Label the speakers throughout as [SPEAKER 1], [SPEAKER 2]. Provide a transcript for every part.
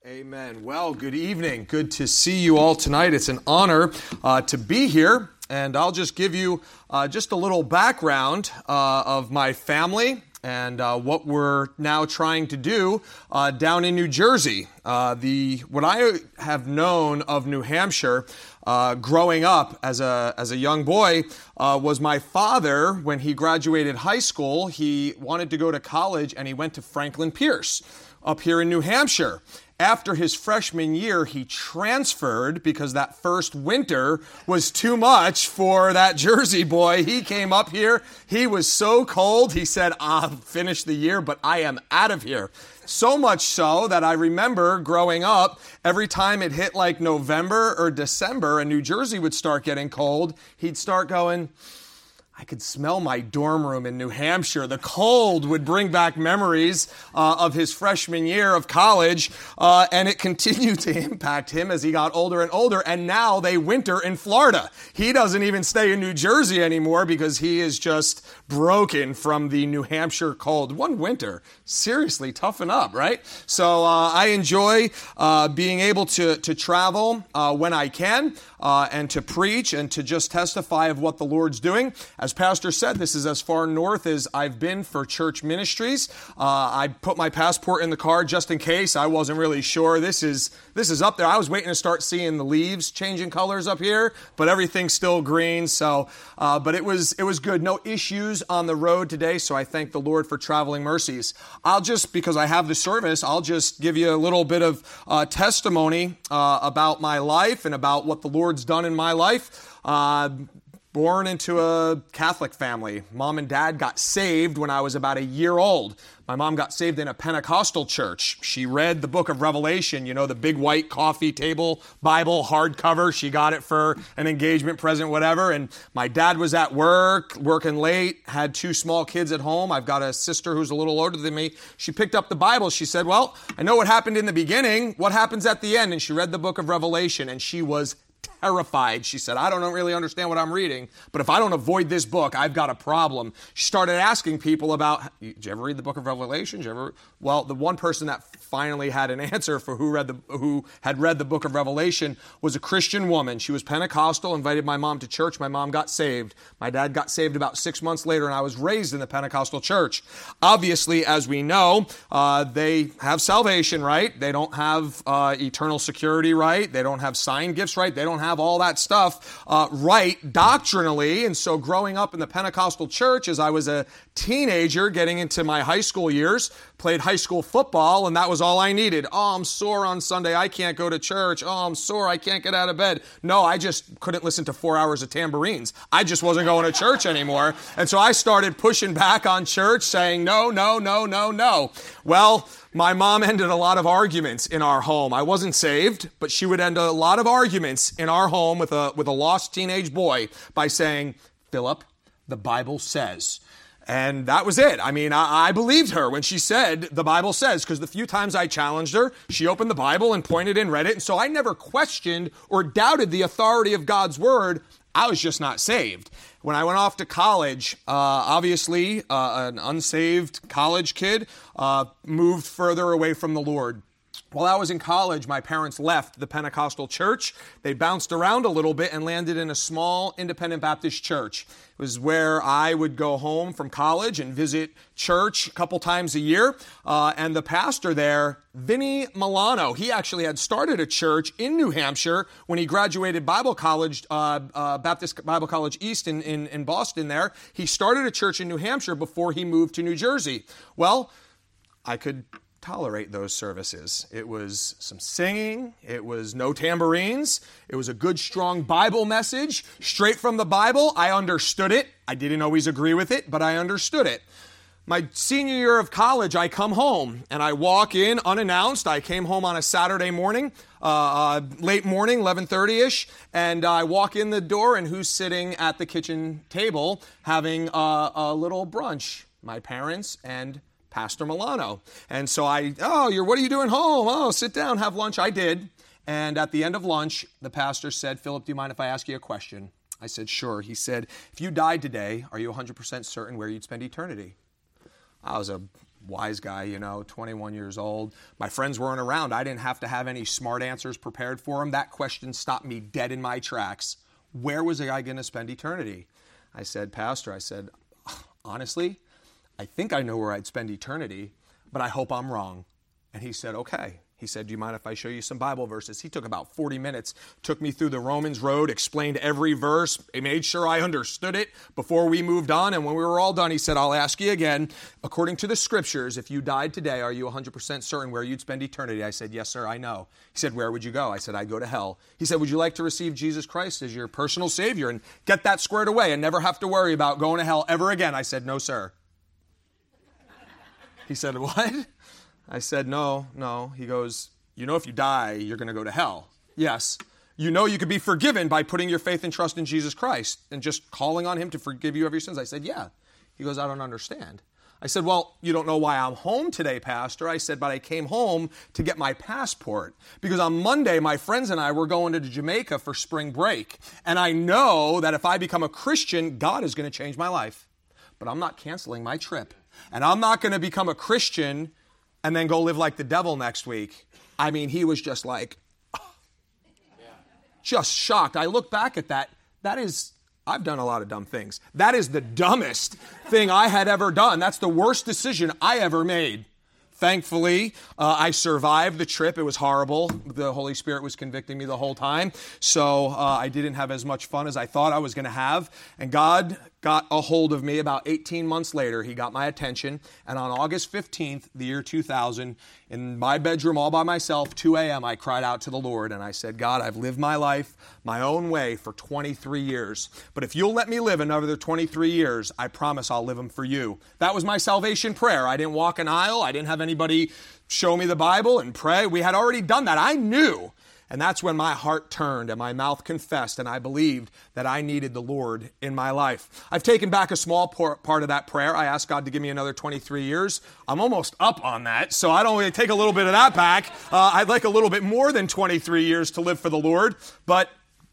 [SPEAKER 1] Amen. Well, good evening. Good to see you all tonight. It's an honor to be here, and I'll just give you just a little background of my family and what we're now trying to do down in New Jersey. What I have known of New Hampshire growing up as a young boy was my father. When he graduated high school, he wanted to go to college, and he went to Franklin Pierce up here in New Hampshire. After his freshman year, he transferred because that first winter was too much for that Jersey boy. He came up here. He was so cold. He said, I'll finish the year, but I am out of here. So much so that I remember growing up, every time it hit like November or December and New Jersey would start getting cold, he'd start going, I could smell my dorm room in New Hampshire. The cold would bring back memories of his freshman year of college, and it continued to impact him as he got older and older, and now they winter in Florida. He doesn't even stay in New Jersey anymore because he is just broken from the New Hampshire cold. One winter. Seriously, toughen up, right? So I enjoy being able to travel when I can and to preach and to just testify of what the Lord's doing. As Pastor said, this is as far north as I've been for church ministries. I put my passport in the car just in case. I wasn't really sure. This is up there. I was waiting to start seeing the leaves changing colors up here, but everything's still green. So, but it was good. No issues on the road today. So I thank the Lord for traveling mercies. Because I have the service, I'll just give you a little bit of testimony about my life and about what the Lord's done in my life. Born into a Catholic family. Mom and Dad got saved when I was about a year old. My mom got saved in a Pentecostal church. She read the book of Revelation, the big white coffee table Bible, hardcover. She got it for an engagement present, whatever. And my dad was at work, working late, had two small kids at home. I've got a sister who's a little older than me. She picked up the Bible. She said, well, I know what happened in the beginning. What happens at the end? And she read the book of Revelation, and she was terrified. She said, I don't really understand what I'm reading, but if I don't avoid this book, I've got a problem. She started asking people about, did you ever read the book of Revelation? Well, the one person that finally had an answer for who had read the book of Revelation was a Christian woman. She was Pentecostal, invited my mom to church. My mom got saved. My dad got saved about 6 months later, and I was raised in the Pentecostal church. Obviously, as we know, they have salvation, right? They don't have eternal security, right? They don't have sign gifts, right? They don't have all that stuff right doctrinally. And so growing up in the Pentecostal church as I was a teenager getting into my high school years, played high school football, and that was all I needed. Oh, I'm sore on Sunday. I can't go to church. Oh, I'm sore. I can't get out of bed. No, I just couldn't listen to 4 hours of tambourines. I just wasn't going to church anymore. And so I started pushing back on church, saying no, no, no, no, no. Well, my mom ended a lot of arguments in our home. I wasn't saved, but she would end a lot of arguments in our home with a lost teenage boy by saying, Philip, the Bible says. And that was it. I mean, I believed her when she said, the Bible says, because the few times I challenged her, she opened the Bible and pointed and read it. And so I never questioned or doubted the authority of God's word. I was just not saved. When I went off to college, obviously, an unsaved college kid moved further away from the Lord. While I was in college, my parents left the Pentecostal church. They bounced around a little bit and landed in a small independent Baptist church. It was where I would go home from college and visit church a couple times a year. And the pastor there, Vinny Milano, he actually had started a church in New Hampshire when he graduated Bible College, Baptist Bible College East in Boston there. He started a church in New Hampshire before he moved to New Jersey. Well, I could tolerate those services. It was some singing. It was no tambourines. It was a good, strong Bible message straight from the Bible. I understood it. I didn't always agree with it, but I understood it. My senior year of college, I come home and I walk in unannounced. I came home on a Saturday morning, late morning, 11:30-ish, and I walk in the door, and who's sitting at the kitchen table having a little brunch? My parents and Pastor Milano. And so what are you doing home? Oh, sit down, have lunch. I did. And at the end of lunch, the pastor said, Philip, do you mind if I ask you a question? I said, sure. He said, if you died today, are you 100% certain where you'd spend eternity? I was a wise guy, 21 years old. My friends weren't around. I didn't have to have any smart answers prepared for them. That question stopped me dead in my tracks. Where was I going to spend eternity? I said, Pastor, honestly, I think I know where I'd spend eternity, but I hope I'm wrong. And he said, okay. He said, do you mind if I show you some Bible verses? He took about 40 minutes, took me through the Romans road, explained every verse, he made sure I understood it before we moved on. And when we were all done, he said, I'll ask you again, according to the scriptures, if you died today, are you 100% certain where you'd spend eternity? I said, yes, sir, I know. He said, where would you go? I said, I'd go to hell. He said, would you like to receive Jesus Christ as your personal Savior and get that squared away and never have to worry about going to hell ever again? I said, no, sir. He said, what? I said, no. He goes, if you die, you're going to go to hell. Yes. You could be forgiven by putting your faith and trust in Jesus Christ and just calling on him to forgive you of your sins. I said, yeah. He goes, I don't understand. I said, well, you don't know why I'm home today, Pastor. I said, but I came home to get my passport because on Monday, my friends and I were going to Jamaica for spring break. And I know that if I become a Christian, God is going to change my life. But I'm not canceling my trip. And I'm not going to become a Christian and then go live like the devil next week. I mean, he was just like, just shocked. I look back at that. I've done a lot of dumb things. That is the dumbest thing I had ever done. That's the worst decision I ever made. Thankfully, I survived the trip. It was horrible. The Holy Spirit was convicting me the whole time. So I didn't have as much fun as I thought I was going to have. And God got a hold of me about 18 months later. He got my attention. And on August 15th, the year 2000, in my bedroom all by myself, 2 a.m., I cried out to the Lord. And I said, God, I've lived my life my own way for 23 years. But if you'll let me live another 23 years, I promise I'll live them for you. That was my salvation prayer. I didn't walk an aisle. I didn't have anybody show me the Bible and pray. We had already done that. I knew. And that's when my heart turned and my mouth confessed and I believed that I needed the Lord in my life. I've taken back a small part of that prayer. I asked God to give me another 23 years. I'm almost up on that, so I don't really take a little bit of that back. I'd like a little bit more than 23 years to live for the Lord, but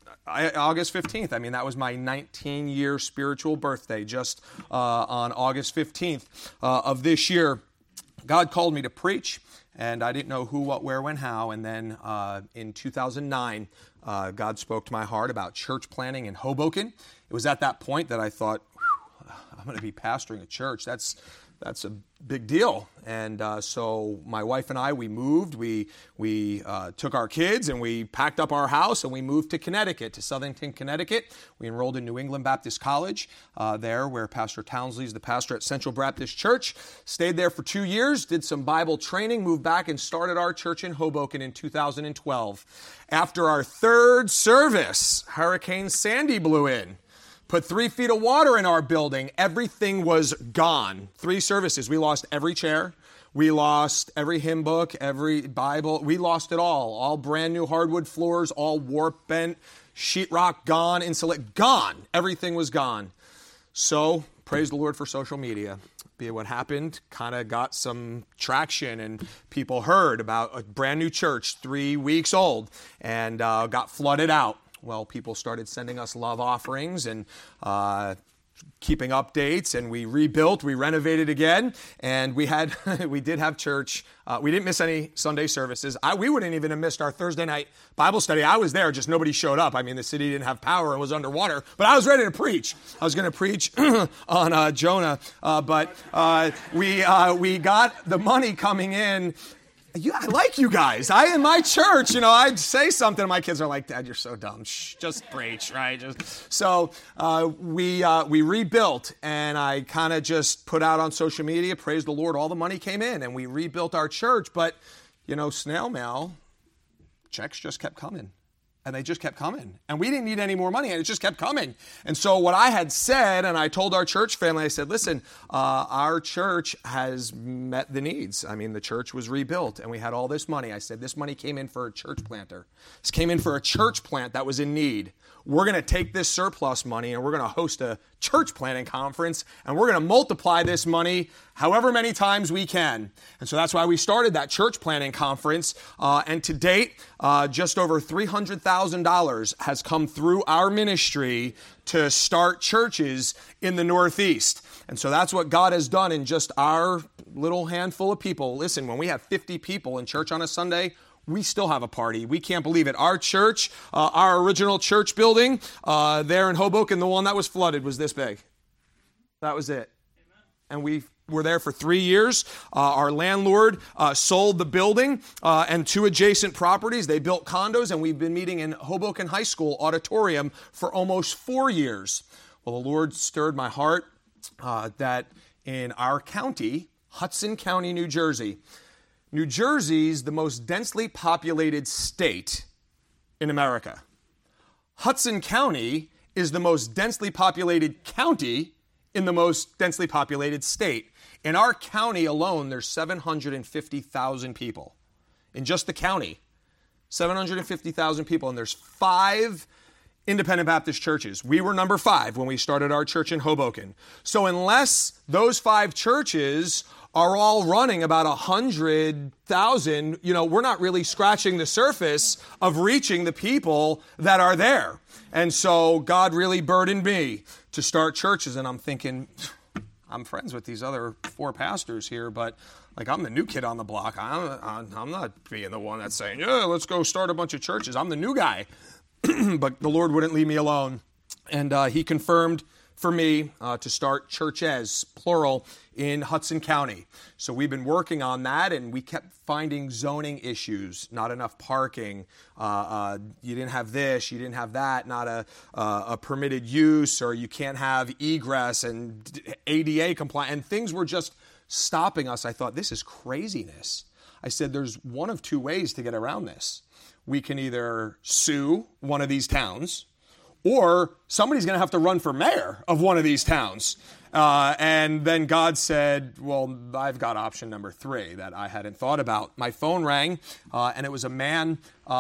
[SPEAKER 1] August 15th, that was my 19-year spiritual birthday, just on August 15th of this year. God called me to preach. And I didn't know who, what, where, when, how. And then in 2009, God spoke to my heart about church planting in Hoboken. It was at that point that I thought, I'm going to be pastoring a church. That's a big deal. And so my wife and I, we moved. We took our kids and we packed up our house and we moved to Connecticut, to Southington, Connecticut. We enrolled in New England Baptist College there where Pastor Townsley is the pastor at Central Baptist Church. Stayed there for 2 years, did some Bible training, moved back and started our church in Hoboken in 2012. After our third service, Hurricane Sandy blew in. Put 3 feet of water in our building. Everything was gone. 3 services. We lost every chair. We lost every hymn book, every Bible. We lost it all. All brand new hardwood floors, all warp bent, sheetrock gone, insulate gone. Everything was gone. So praise the Lord for social media. Be what happened, kind of got some traction and people heard about a brand new church, 3 weeks old, and got flooded out. Well, people started sending us love offerings and keeping updates, and we rebuilt, we renovated again, and we did have church. We didn't miss any Sunday services. We wouldn't even have missed our Thursday night Bible study. I was there, just nobody showed up. The city didn't have power and was underwater, but I was ready to preach. I was going to preach on Jonah, but we got the money coming in. I like you guys. In my church, I'd say something, and my kids are like, Dad, you're so dumb. Shh, just preach, right? So we rebuilt, and I kind of just put out on social media, praise the Lord, all the money came in, and we rebuilt our church. But, snail mail, checks just kept coming. And they just kept coming. And we didn't need any more money, and it just kept coming. And so what I had said, and I told our church family, I said, listen, our church has met the needs. The church was rebuilt, and we had all this money. I said, this money came in for a church planter. This came in for a church plant that was in need. We're going to take this surplus money, and we're going to host a church planting conference, and we're going to multiply this money however many times we can. And so that's why we started that church planting conference. And to date, just over $300,000 $50,000 has come through our ministry to start churches in the Northeast. And so that's what God has done in just our little handful of people. Listen, when we have 50 people in church on a Sunday, we still have a party. We can't believe it. Our church, our original church building there in Hoboken, the one that was flooded, was this big. That was it. And we were there for 3 years. Our landlord sold the building and 2 adjacent properties. They built condos, and we've been meeting in Hoboken High School auditorium for almost 4 years. Well, the Lord stirred my heart that in our county, Hudson County, New Jersey, New Jersey's the most densely populated state in America. Hudson County is the most densely populated county in the most densely populated state. In our county alone, there's 750,000 people. In just the county, 750,000 people, and there's 5 independent Baptist churches. We were number 5 when we started our church in Hoboken. So unless those 5 churches are all running about 100,000, we're not really scratching the surface of reaching the people that are there. And so God really burdened me to start churches, and I'm thinking, I'm friends with these other 4 pastors here, but I'm the new kid on the block. I'm not being the one that's saying, yeah, let's go start a bunch of churches. I'm the new guy. But the Lord wouldn't leave me alone. And he confirmed for me to start churches, plural, in Hudson County. So we've been working on that, and we kept finding zoning issues, not enough parking, you didn't have this, you didn't have that, not a permitted use, or you can't have egress and ADA compliant, and things were just stopping us. I thought, this is craziness. I said, there's one of 2 ways to get around this. We can either sue one of these towns, or somebody's going to have to run for mayor of one of these towns. And then God said, well, I've got option number 3 that I hadn't thought about. My phone rang, and it was a man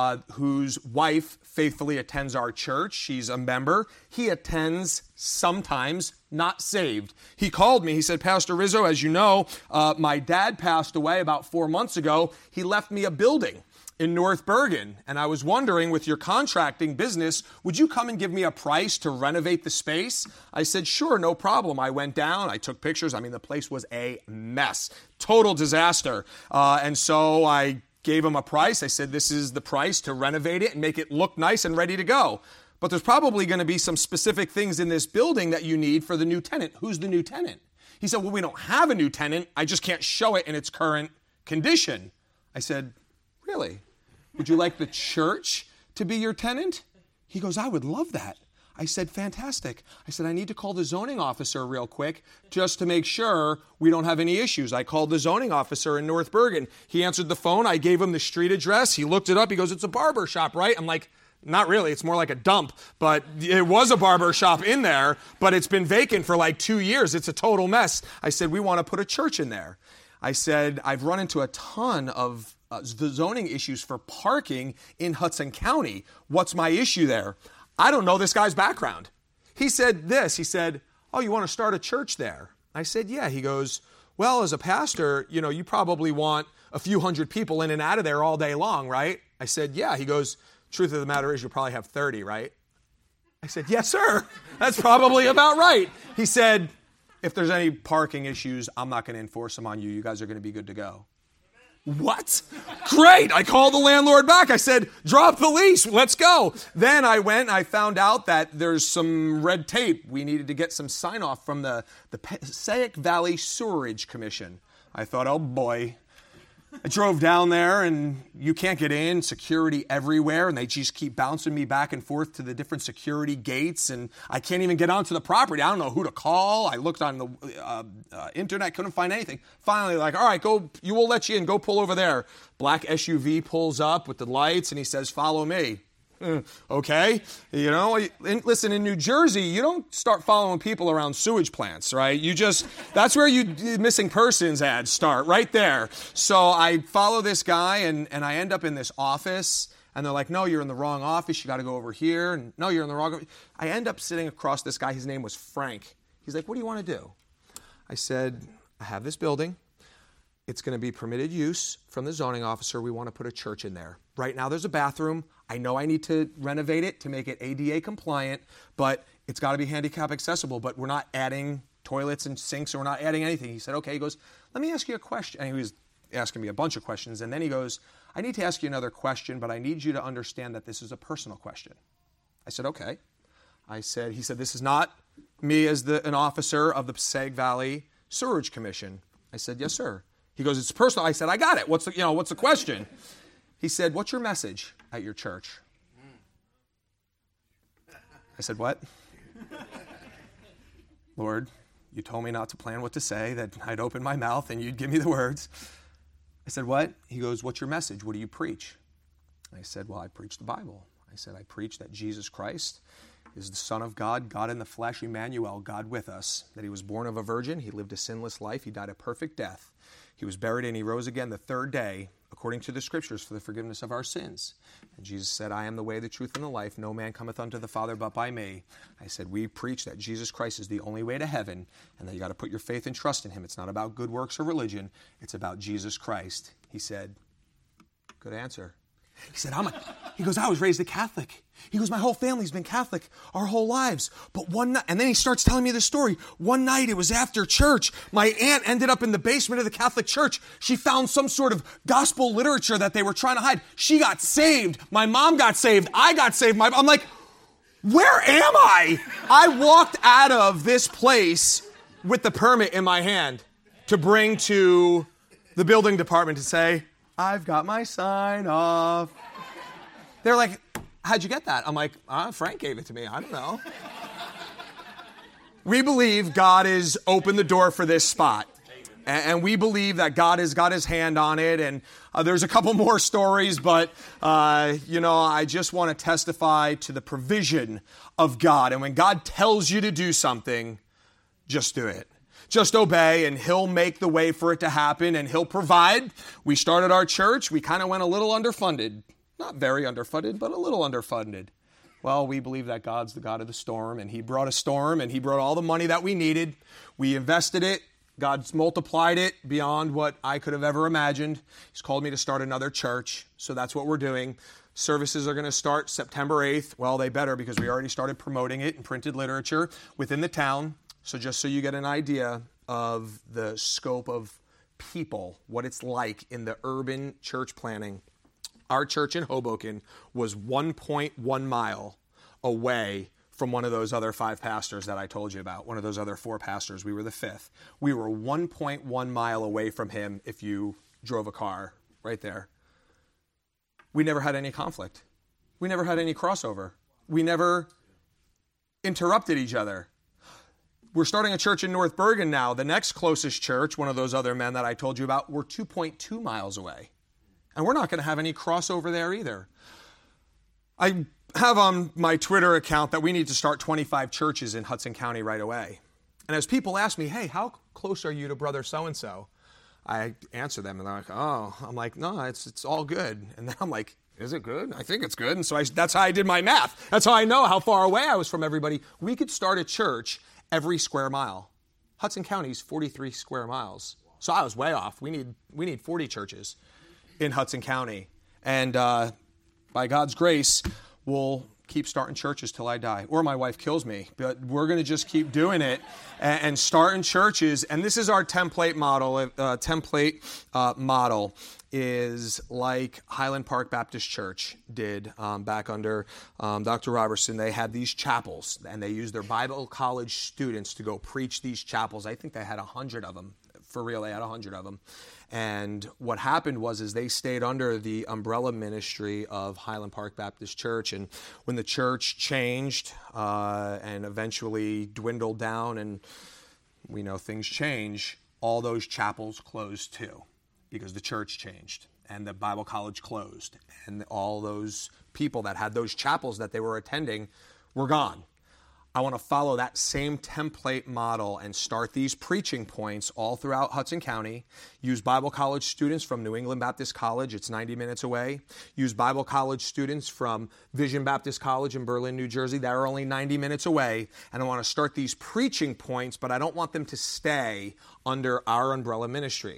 [SPEAKER 1] whose wife faithfully attends our church. She's a member. He attends sometimes, not saved. He called me. He said, Pastor Rizzo, as you know, my dad passed away about 4 months ago. He left me a building in North Bergen, and I was wondering, with your contracting business, would you come and give me a price to renovate the space? I said, sure, no problem. I went down, I took pictures. The place was a mess, total disaster. And so I gave him a price. I said, this is the price to renovate it and make it look nice and ready to go. But there's probably going to be some specific things in this building that you need for the new tenant. Who's the new tenant? He said, well, we don't have a new tenant. I just can't show it in its current condition. I said, really? Would you like the church to be your tenant? He goes, I would love that. I said, fantastic. I said, I need to call the zoning officer real quick just to make sure we don't have any issues. I called the zoning officer in North Bergen. He answered the phone. I gave him the street address. He looked it up. He goes, it's a barber shop, right? I'm like, not really. It's more like a dump. But it was a barber shop in there, but it's been vacant for 2 years. It's a total mess. I said, we want to put a church in there. I said, I've run into a ton of the zoning issues for parking in Hudson County. What's my issue there? I don't know this guy's background. He said this. He said, oh, you want to start a church there? I said, yeah. He goes, well, as a pastor, you probably want a few hundred people in and out of there all day long, right? I said, yeah. He goes, truth of the matter is you'll probably have 30, right? I said, yes, sir. That's probably about right. He said, if there's any parking issues, I'm not going to enforce them on you. You guys are going to be good to go. What? Great. I called the landlord back. I said, drop the lease. Let's go. Then I went and I found out that there's some red tape. We needed to get some sign off from the Passaic Valley Sewerage Commission. I thought, oh boy. I drove down there, and you can't get in, security everywhere, and they just keep bouncing me back and forth to the different security gates, and I can't even get onto the property. I don't know who to call. I looked on the internet, couldn't find anything. Finally, all right, go. You will let you in. Go pull over there. Black SUV pulls up with the lights, and he says, follow me. Okay, listen, in New Jersey, you don't start following people around sewage plants, right? That's where missing persons ads start, right there. So I follow this guy, and I end up in this office, and they're like, no, you're in the wrong office, you got to go over here, and no, you're in the wrong office. I end up sitting across this guy, his name was Frank. He's like, what do you want to do? I said, I have this building. it's going to be permitted use from the zoning officer. We want to put a church in there. Right now there's a bathroom. I know I need to renovate it to make it ADA compliant, but it's got to be handicap accessible. But we're not adding toilets and sinks, or we're not adding anything. He said, okay. He goes, let me ask you a question. And he was asking me a bunch of questions. And then he goes, I need to ask you another question, but I need you to understand that this is a personal question. I said, okay. He said, this is not me as an officer of the Passaic Valley Sewerage Commission. I said, yes, sir. He goes, it's personal. I said, I got it. What's the question? He said, what's your message at your church? I said, what? Lord, you told me not to plan what to say, that I'd open my mouth and you'd give me the words. I said, what? He goes, what's your message? What do you preach? I said, well, I preach the Bible. I said, I preach that Jesus Christ is the Son of God, God in the flesh, Emmanuel, God with us, that he was born of a virgin, he lived a sinless life, he died a perfect death, he was buried and he rose again the third day, according to the Scriptures, for the forgiveness of our sins. And Jesus said, I am the way, the truth, and the life. No man cometh unto the Father but by me. I said, we preach that Jesus Christ is the only way to heaven, and that you got to put your faith and trust in him. It's not about good works or religion. It's about Jesus Christ. He said, good answer. He said, he goes, I was raised a Catholic. He goes, my whole family's been Catholic our whole lives. But one night, and then he starts telling me the story. One night, it was after church. My aunt ended up in the basement of the Catholic church. She found some sort of gospel literature that they were trying to hide. She got saved. My mom got saved. I got saved. I'm like, where am I? I walked out of this place with the permit in my hand to bring to the building department to say, I've got my sign off. They're like, how'd you get that? I'm like, Frank gave it to me. I don't know. We believe God has opened the door for this spot. And we believe that God has got his hand on it. And there's a couple more stories, but, I just want to testify to the provision of God. And when God tells you to do something, just do it. Just obey, and he'll make the way for it to happen, and he'll provide. We started our church. We kind of went a little underfunded. Not very underfunded, but a little underfunded. Well, we believe that God's the God of the storm, and he brought a storm, and he brought all the money that we needed. We invested it. God's multiplied it beyond what I could have ever imagined. He's called me to start another church, so that's what we're doing. Services are going to start September 8th. Well, they better, because we already started promoting it in printed literature within the town. So just so you get an idea of the scope of people, what it's like in the urban church planning, our church in Hoboken was 1.1 mile away from one of those other 5 pastors that I told you about, one of those other 4 pastors. We were the 5th. We were 1.1 mile away from him if you drove a car right there. We never had any conflict. We never had any crossover. We never interrupted each other. We're starting a church in North Bergen now. The next closest church, one of those other men that I told you about, we're 2.2 miles away. And we're not going to have any crossover there either. I have on my Twitter account that we need to start 25 churches in Hudson County right away. And as people ask me, hey, how close are you to brother so-and-so? I answer them, and they're like, oh. I'm like, no, it's all good. And then I'm like, is it good? I think it's good. And so that's how I did my math. That's how I know how far away I was from everybody. We could start a church every square mile. Hudson County's 43 square miles. So I was way off. We need 40 churches in Hudson County. And by God's grace, we'll keep starting churches till I die. Or my wife kills me. But we're going to just keep doing it and starting churches. And this is our template model. Model is like Highland Park Baptist Church did back under Dr. Robertson. They had these chapels, and they used their Bible college students to go preach these chapels. I think they had 100 of them. For real, they had 100 of them. And what happened was they stayed under the umbrella ministry of Highland Park Baptist Church. And when the church changed and eventually dwindled down, and we know things change, all those chapels closed too, because the church changed and the Bible college closed. And all those people that had those chapels that they were attending were gone. I want to follow that same template model and start these preaching points all throughout Hudson County. Use Bible college students from New England Baptist College. It's 90 minutes away. Use Bible college students from Vision Baptist College in Berlin, New Jersey. They're only 90 minutes away. And I want to start these preaching points, but I don't want them to stay under our umbrella ministry.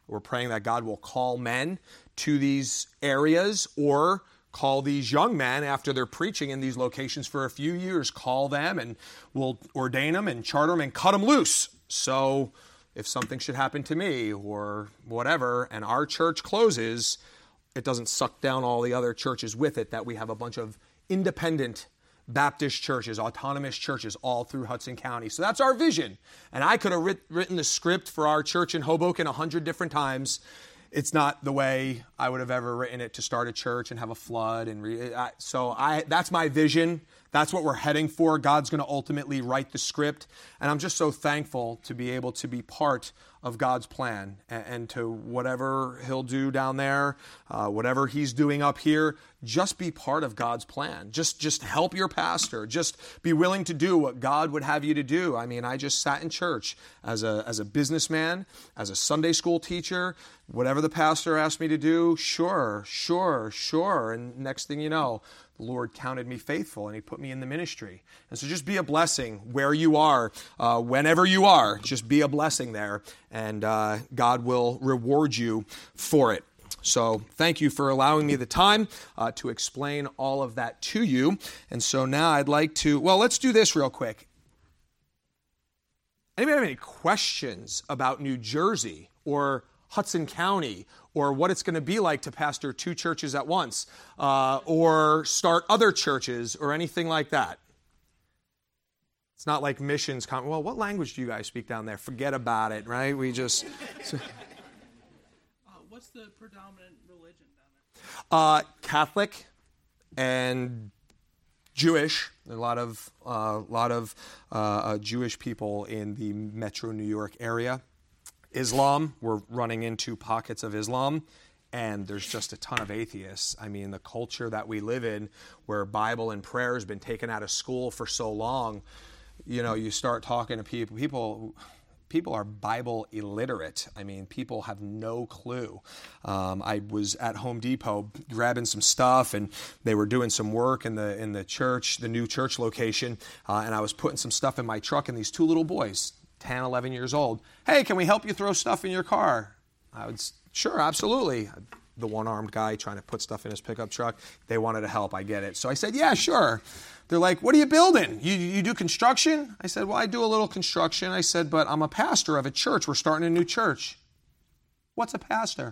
[SPEAKER 1] We're praying that God will call men to these areas, or call these young men after they're preaching in these locations for a few years, call them and we'll ordain them and charter them and cut them loose. So if something should happen to me or whatever, and our church closes, it doesn't suck down all the other churches with it, that we have a bunch of independent Baptist churches, autonomous churches all through Hudson County. So that's our vision. And I could have written the script for our church in Hoboken 100 different times. It's not the way I would have ever written it, to start a church and have a flood. That's my vision. That's what we're heading for. God's going to ultimately write the script. And I'm just so thankful to be able to be part of God's plan, and to whatever he'll do down there, whatever he's doing up here, just be part of God's plan. Just help your pastor. Just be willing to do what God would have you to do. I mean, I just sat in church as a businessman, as a Sunday school teacher, whatever the pastor asked me to do, sure. And next thing you know, the Lord counted me faithful and he put me in the ministry. And so just be a blessing where you are, whenever you are, just be a blessing there, and God will reward you for it. So thank you for allowing me the time to explain all of that to you. And so now I'd like to, let's do this real quick. Anybody have any questions about New Jersey or Hudson County, or what it's going to be like to pastor two churches at once, or start other churches, or anything like that? It's not like missions. What language do you guys speak down there? Forget about it, right? We just...
[SPEAKER 2] What's the predominant religion down there?
[SPEAKER 1] Catholic and Jewish. There are a lot of Jewish people in the metro New York area. Islam, we're running into pockets of Islam, and there's just a ton of atheists. I mean, the culture that we live in, where Bible and prayer has been taken out of school for so long, you start talking to people are Bible illiterate. I mean, people have no clue. I was at Home Depot grabbing some stuff, and they were doing some work in the church, the new church location, and I was putting some stuff in my truck, and these two little boys, 10, 11 years old. Hey, can we help you throw stuff in your car? I would, sure, absolutely. The one-armed guy trying to put stuff in his pickup truck. They wanted to help. I get it. So I said, yeah, sure. They're like, what are you building? You do construction? I said, well, I do a little construction. I said, but I'm a pastor of a church. We're starting a new church. What's a pastor?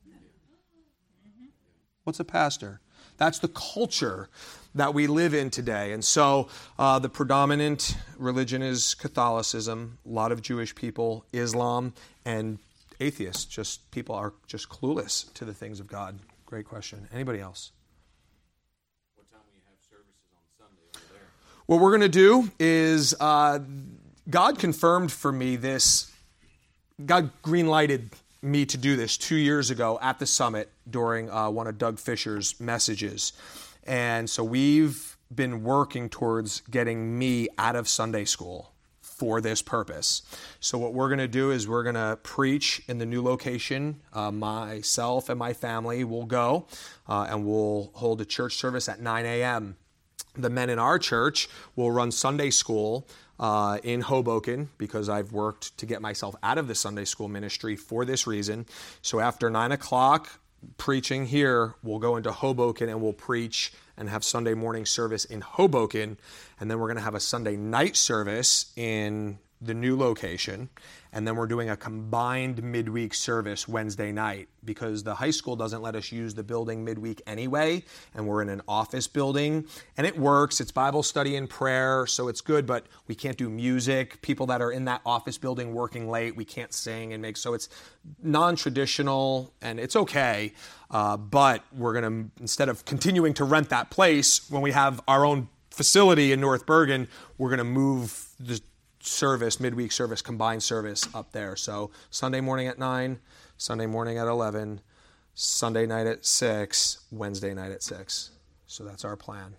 [SPEAKER 1] What's a pastor? That's the culture that we live in today. And so the predominant religion is Catholicism, a lot of Jewish people, Islam, and atheists. Just people are just clueless to the things of God. Great question. Anybody else?
[SPEAKER 3] What time will you have services on Sunday over there?
[SPEAKER 1] What we're going to do is God confirmed for me this. God green-lighted me to do this 2 years ago at the summit during one of Doug Fisher's messages. And so we've been working towards getting me out of Sunday school for this purpose. So what we're going to do is we're going to preach in the new location. Myself and my family will go, and we'll hold a church service at 9 a.m. The men in our church will run Sunday school in Hoboken, because I've worked to get myself out of the Sunday school ministry for this reason. So after 9 o'clock, preaching here, we'll go into Hoboken and we'll preach and have Sunday morning service in Hoboken. And then we're going to have a Sunday night service in the new location. And then we're doing a combined midweek service Wednesday night, because the high school doesn't let us use the building midweek anyway. And we're in an office building, and it works. It's Bible study and prayer, so it's good, but we can't do music. People that are in that office building working late, we can't sing and make, so it's non-traditional, and it's okay. But we're going to, instead of continuing to rent that place when we have our own facility in North Bergen, we're going to move the service, midweek service, combined service up there. So Sunday morning at 9, Sunday morning at 11, Sunday night at 6, Wednesday night at 6. So that's our plan.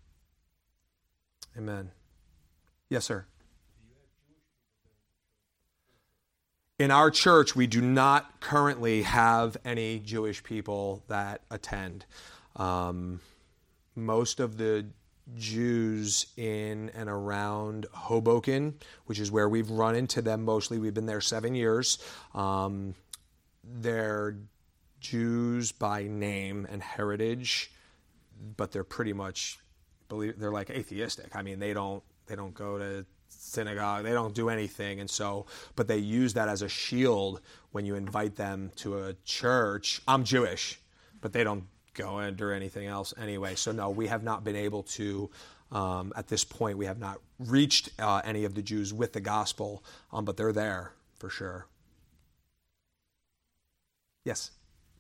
[SPEAKER 1] Amen. Yes, sir. In our church, we do not currently have any Jewish people that attend. Most of the Jews in and around Hoboken, which is where we've run into them mostly. We've been there 7 years. they're Jews by name and heritage, but they're pretty much they're like atheistic. I mean, they don't go to synagogue, they don't do anything, and so, but they use that as a shield when you invite them to a church. I'm Jewish, but they don't go in or anything else anyway. So no, we have not been able to. At this point, we have not reached any of the Jews with the gospel, but they're there for sure. Yes.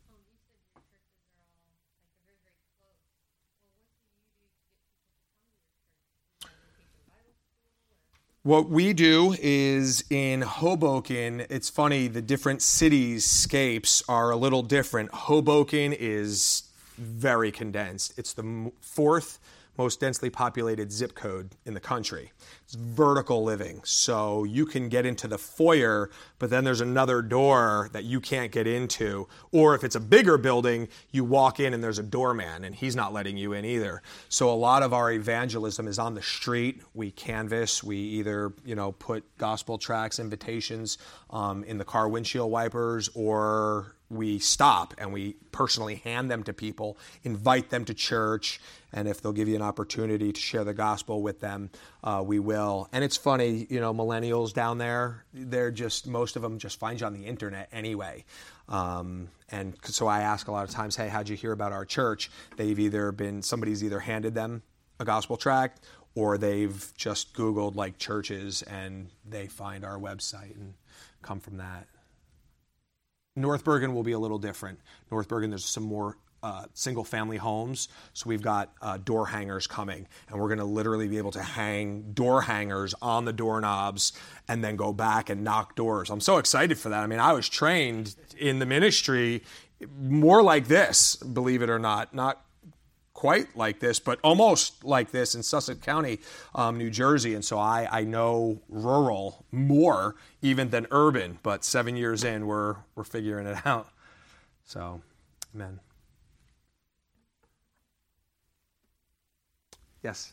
[SPEAKER 1] What we do is in Hoboken, it's funny, the different cityscapes are a little different. Hoboken is very condensed. It's the fourth most densely populated zip code in the country. It's vertical living. So you can get into the foyer, but then there's another door that you can't get into. Or if it's a bigger building, you walk in and there's a doorman and he's not letting you in either. So a lot of our evangelism is on the street. We canvass. We either, put gospel tracts, invitations in the car windshield wipers, or we stop and we personally hand them to people, invite them to church, and if they'll give you an opportunity to share the gospel with them, we will. And it's funny, millennials down there, most of them just find you on the internet anyway. And so I ask a lot of times, hey, how'd you hear about our church? Somebody's either handed them a gospel tract, or they've just Googled like churches and they find our website and come from that. North Bergen will be a little different. North Bergen, there's some more single-family homes, so we've got door hangers coming, and we're going to literally be able to hang door hangers on the doorknobs and then go back and knock doors. I'm so excited for that. I mean, I was trained in the ministry more like this, believe it or not quite like this, but almost like this in Sussex County, New Jersey. And so I know rural more even than urban, but 7 years in, we're figuring it out. So, amen. Yes?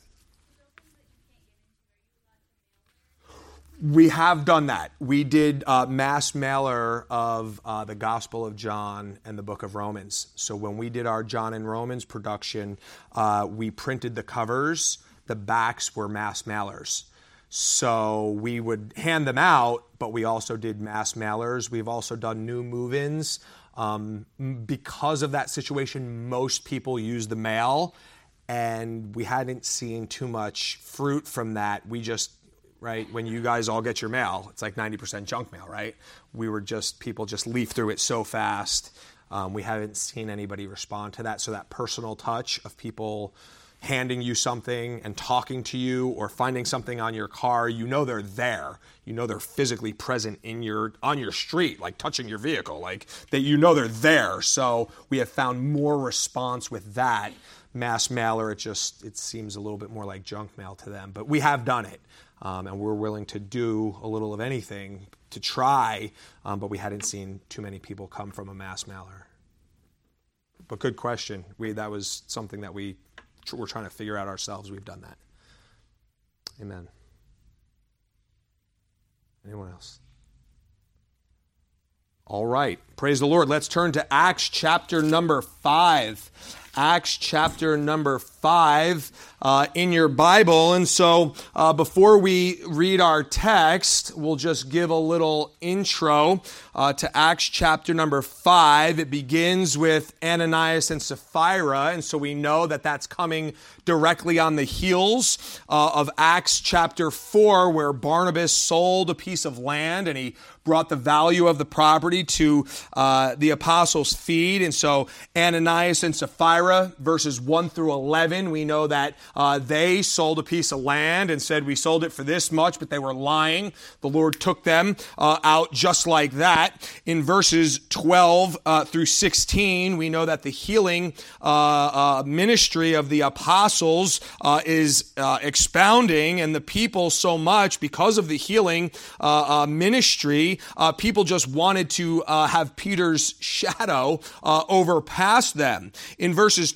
[SPEAKER 1] We have done that. We did mass mailer of the Gospel of John and the Book of Romans. So when we did our John and Romans production, we printed the covers. The backs were mass mailers. So we would hand them out, but we also did mass mailers. We've also done new move-ins. Because of that situation, most people use the mail, and we hadn't seen too much fruit from that. Right? When you guys all get your mail, it's like 90% junk mail, right? People just leaf through it so fast. We haven't seen anybody respond to that. So that personal touch of people handing you something and talking to you, or finding something on your car, they're there. They're physically present on your street, like touching your vehicle, like that. They're there. So we have found more response with that. Mass mailer, it seems a little bit more like junk mail to them, but we have done it. And we're willing to do a little of anything to try, but we hadn't seen too many people come from a mass mailer. But good question. That was something that we're trying to figure out ourselves. We've done that. Amen. Anyone else? All right. Praise the Lord. Let's turn to Acts chapter number 5. Acts chapter number 5 in your Bible. And so before we read our text, we'll just give a little intro to Acts chapter number 5. It begins with Ananias and Sapphira, and so we know that that's coming directly on the heels of Acts chapter 4, where Barnabas sold a piece of land and he brought the value of the property to the apostles' feet. And so Ananias and Sapphira, verses 1 through 11, we know that they sold a piece of land and said, we sold it for this much, but they were lying. The Lord took them out just like that. In verses 12 through 16, we know that the healing ministry of the apostles is expounding, and the people so much, because of the healing ministry, 20, people just wanted to have Peter's shadow overpass them. In verses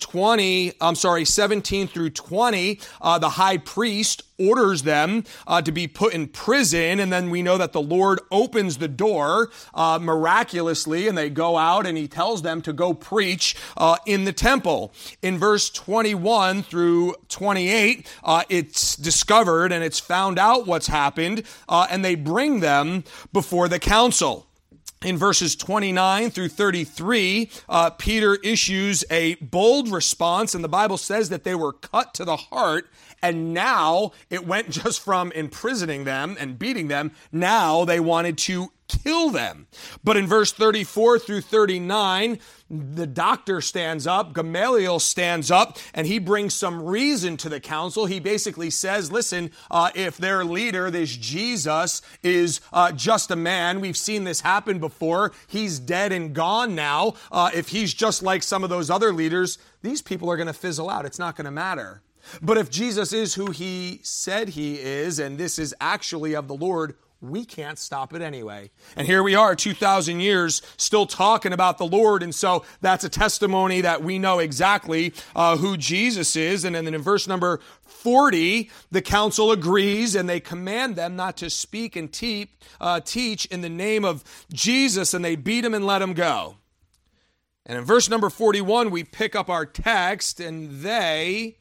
[SPEAKER 1] 17 through 20, the high priest orders them to be put in prison, and then we know that the Lord opens the door miraculously, and they go out, and he tells them to go preach in the temple. In verse 21 through 28, it's discovered and it's found out what's happened, and they bring them before the council. In verses 29 through 33, Peter issues a bold response, and the Bible says that they were cut to the heart. And now it went just from imprisoning them and beating them. Now they wanted to kill them. But in verse 34 through 39, the doctor stands up, Gamaliel stands up, and he brings some reason to the council. He basically says, listen, if their leader, this Jesus, is just a man, we've seen this happen before. He's dead and gone now. If he's just like some of those other leaders, these people are going to fizzle out. It's not going to matter. But if Jesus is who he said he is, and this is actually of the Lord, we can't stop it anyway. And here we are, 2,000 years, still talking about the Lord. And so that's a testimony that we know exactly who Jesus is. And then in verse number 40, the council agrees, and they command them not to speak and teach in the name of Jesus, and they beat him and let him go. And in verse number 41, we pick up our text, and they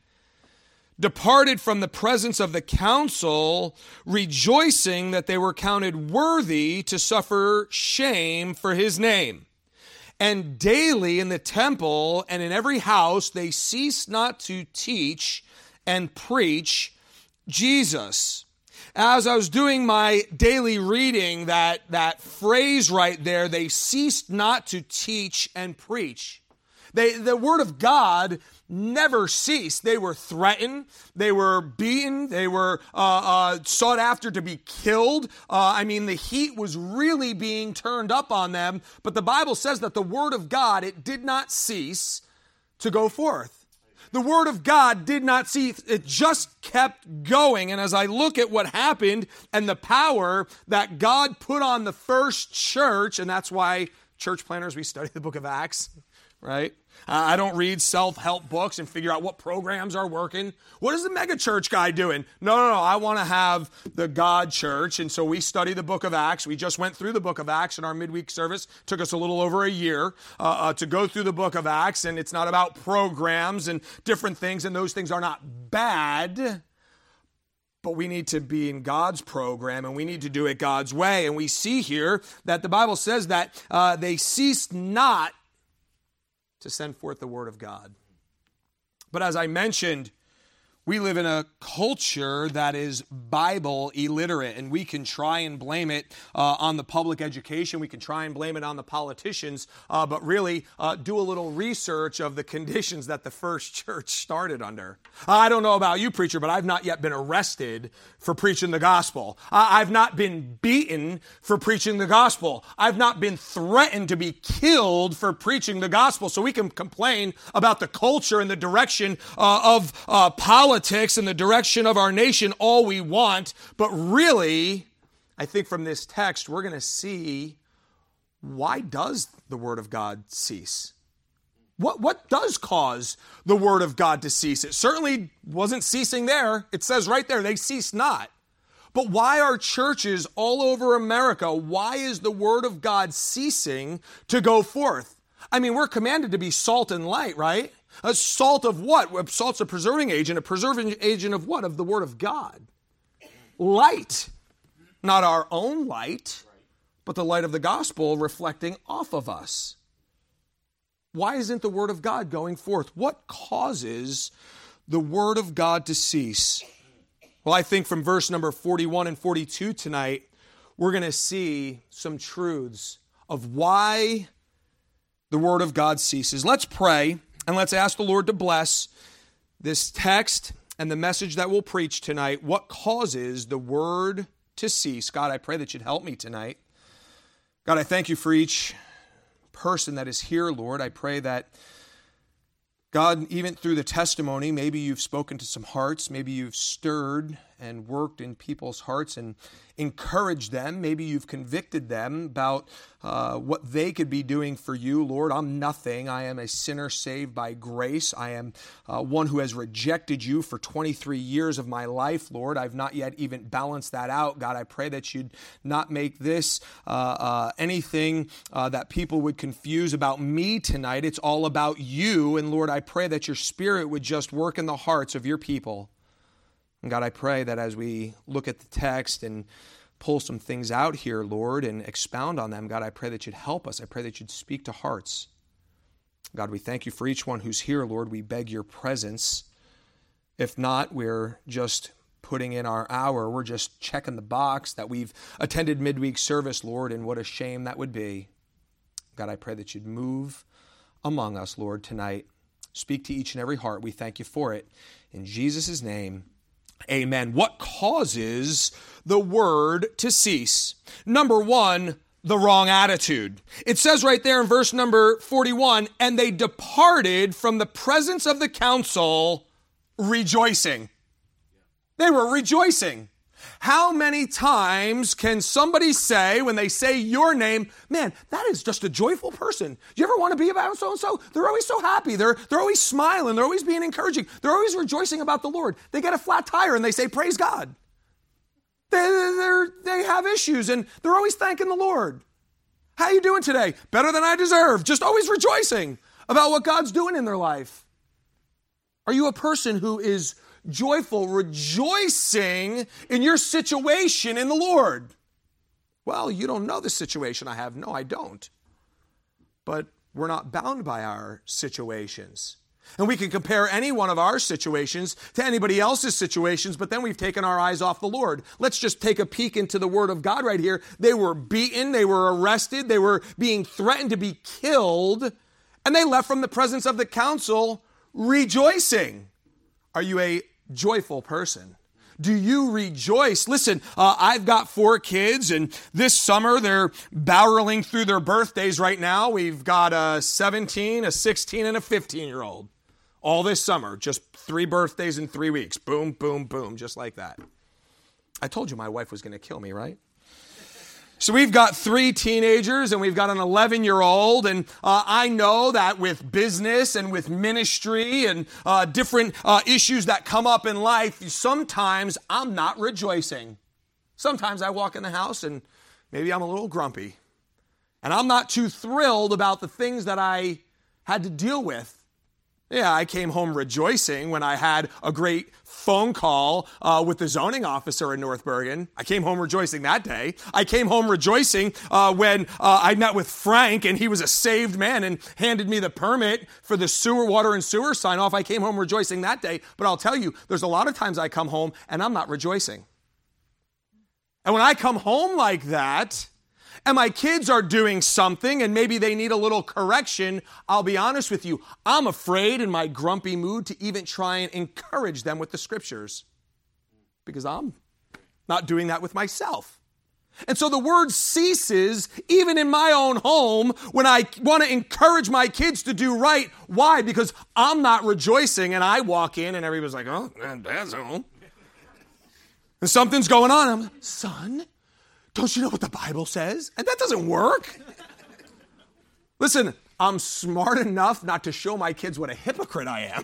[SPEAKER 1] departed from the presence of the council, rejoicing that they were counted worthy to suffer shame for his name. And daily in the temple and in every house they ceased not to teach and preach Jesus. As I was doing my daily reading, that phrase right there, they ceased not to teach and preach. The word of God never ceased. They were threatened. They were beaten. They were sought after to be killed. The heat was really being turned up on them. But the Bible says that the word of God, it did not cease to go forth. The word of God did not cease. It just kept going. And as I look at what happened and the power that God put on the first church, and that's why church planners, we study the book of Acts, right? I don't read self-help books and figure out what programs are working. What is the mega church guy doing? No. I want to have the God church. And so we study the book of Acts. We just went through the book of Acts in our midweek service. It took us a little over a year to go through the book of Acts. And it's not about programs and different things. And those things are not bad. But we need to be in God's program, and we need to do it God's way. And we see here that the Bible says that they ceased not to send forth the word of God. But as I mentioned, we live in a culture that is Bible illiterate, and we can try and blame it on the public education. We can try and blame it on the politicians, but really do a little research of the conditions that the first church started under. I don't know about you, preacher, but I've not yet been arrested for preaching the gospel. I've not been beaten for preaching the gospel. I've not been threatened to be killed for preaching the gospel. So we can complain about the culture and the direction of politics and the direction of our nation all we want, but really, I think from this text, we're going to see, why does the word of God cease? What does cause the word of God to cease? It certainly wasn't ceasing there. It says right there, they ceased not. But why are churches all over America, why is the word of God ceasing to go forth? We're commanded to be salt and light, right? A salt of what? Salt's a preserving agent. A preserving agent of what? Of the word of God. Light. Not our own light, but the light of the gospel reflecting off of us. Why isn't the word of God going forth? What causes the word of God to cease? Well, I think from verse number 41 and 42 tonight, we're going to see some truths of why the word of God ceases. Let's pray. And let's ask the Lord to bless this text and the message that we'll preach tonight. What causes the word to cease? God, I pray that you'd help me tonight. God, I thank you for each person that is here, Lord. I pray that, God, even through the testimony, maybe you've spoken to some hearts, maybe you've stirred and worked in people's hearts and encouraged them. Maybe you've convicted them about what they could be doing for you. Lord, I'm nothing. I am a sinner saved by grace. I am one who has rejected you for 23 years of my life, Lord. I've not yet even balanced that out. God, I pray that you'd not make this anything that people would confuse about me tonight. It's all about you. And Lord, I pray that your Spirit would just work in the hearts of your people. And God, I pray that as we look at the text and pull some things out here, Lord, and expound on them, God, I pray that you'd help us. I pray that you'd speak to hearts. God, we thank you for each one who's here, Lord. We beg your presence. If not, we're just putting in our hour. We're just checking the box that we've attended midweek service, Lord, and what a shame that would be. God, I pray that you'd move among us, Lord, tonight. Speak to each and every heart. We thank you for it. In Jesus' name, amen. What causes the word to cease? Number one, the wrong attitude. It says right there in verse number 41, and they departed from the presence of the council rejoicing. They were rejoicing. How many times can somebody say, when they say your name, man, that is just a joyful person. Do you ever want to be about so-and-so? They're always so happy. They're always smiling. They're always being encouraging. They're always rejoicing about the Lord. They get a flat tire and they say, praise God. They have issues and they're always thanking the Lord. How you doing today? Better than I deserve. Just always rejoicing about what God's doing in their life. Are you a person who is joyful, rejoicing in your situation in the Lord? Well, you don't know the situation I have. No, I don't. But we're not bound by our situations. And we can compare any one of our situations to anybody else's situations, but then we've taken our eyes off the Lord. Let's just take a peek into the Word of God right here. They were beaten, they were arrested, they were being threatened to be killed, and they left from the presence of the council rejoicing. Are you a joyful person? Do you rejoice? Listen, I've got 4 kids, and this summer they're barreling through their birthdays right now. We've got a 17, a 16, and a 15-year-old. All this summer, just 3 birthdays in 3 weeks. Boom, boom, boom, just like that. I told you my wife was going to kill me, right? So we've got 3 teenagers and we've got an 11-year-old, and I know that with business and with ministry and different issues that come up in life, sometimes I'm not rejoicing. Sometimes I walk in the house and maybe I'm a little grumpy, and I'm not too thrilled about the things that I had to deal with. Yeah, I came home rejoicing when I had a great phone call with the zoning officer in North Bergen. I came home rejoicing that day. I came home rejoicing when I met with Frank and he was a saved man and handed me the permit for the sewer, water and sewer sign off. I came home rejoicing that day. But I'll tell you, there's a lot of times I come home and I'm not rejoicing. And when I come home like that, and my kids are doing something and maybe they need a little correction, I'll be honest with you, I'm afraid in my grumpy mood to even try and encourage them with the scriptures because I'm not doing that with myself. And so the word ceases even in my own home when I want to encourage my kids to do right. Why? Because I'm not rejoicing and I walk in and everybody's like, oh, Dad's home. And something's going on. I'm like, son, don't you know what the Bible says? And that doesn't work. Listen, I'm smart enough not to show my kids what a hypocrite I am.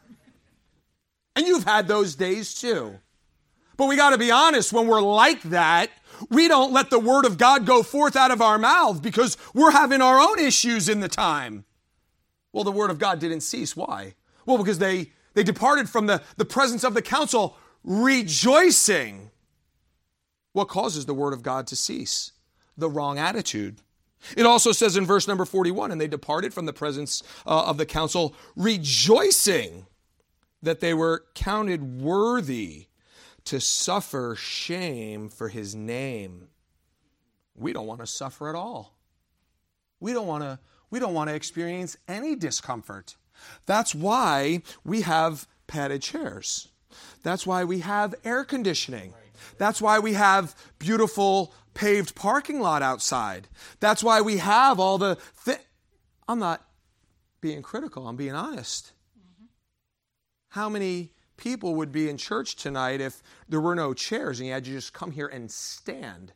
[SPEAKER 1] And you've had those days too. But we got to be honest, when we're like that, we don't let the word of God go forth out of our mouth because we're having our own issues in the time. Well, the word of God didn't cease. Why? Well, because they departed from the presence of the council rejoicing. What causes the word of God to cease? The wrong attitude. It also says in verse number 41, and they departed from the presence of the council, rejoicing that they were counted worthy to suffer shame for his name. We don't want to suffer at all. We don't want to experience any discomfort. That's why we have padded chairs. That's why we have air conditioning. That's why we have beautiful paved parking lot outside. That's why we have all the I'm not being critical, I'm being honest. Mm-hmm. How many people would be in church tonight if there were no chairs and you had to just come here and stand?